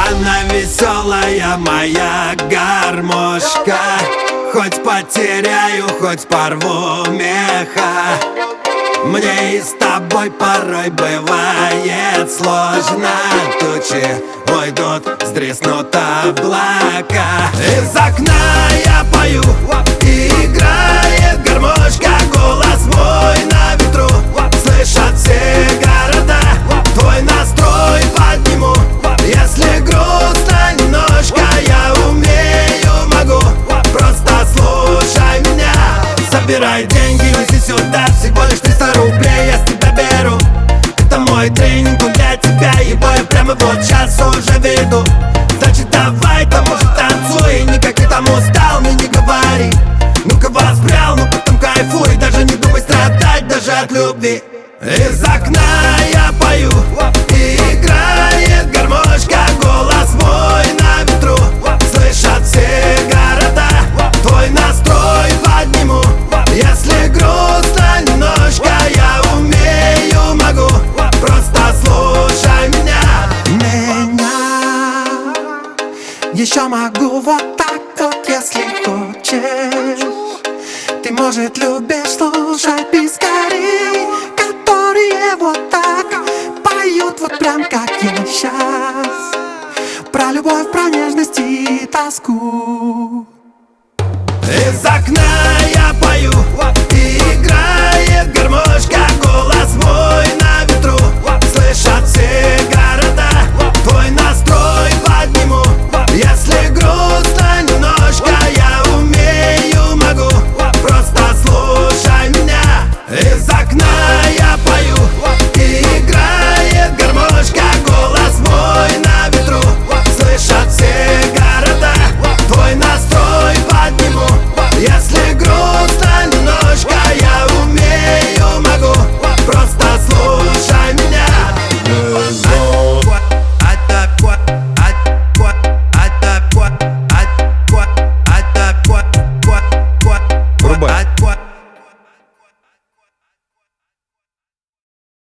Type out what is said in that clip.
Она веселая моя гармошка, хоть потеряю, хоть порву меха. Мне и с тобой порой бывает сложно. Тучи уйдут, сдреснут облака. Из окна я пою, и играет гармошка. Голос мой на ветру, слышат все города. Твой настрой подниму, если грустно немножко. Я умею, могу, просто слушай меня. Собирай деньги, неси сюда, всего лишь 300 рублей я с тебя беру. Это мой тренинг, он для тебя, его я прямо вот сейчас уже веду. Значит давай, там уже танцуй, никак я там устал, мне не говори. Ну-ка воспрял, ну потом кайфуй, даже не думай страдать даже от любви. Из окна я пою, и играет гармошка. Голос мой на ветру, слышат все города. Твой настрой подниму, если грустно немножко. Я умею, могу, просто слушай меня. Еще могу вот так вот, если хочешь. Ты, может, любишь слушать пескарей, которые вот так поют, вот прям как я сейчас. Про любовь, про нежность и тоску. Из окна я пою, и играет гармошка. Голос мой на ветру, слышат все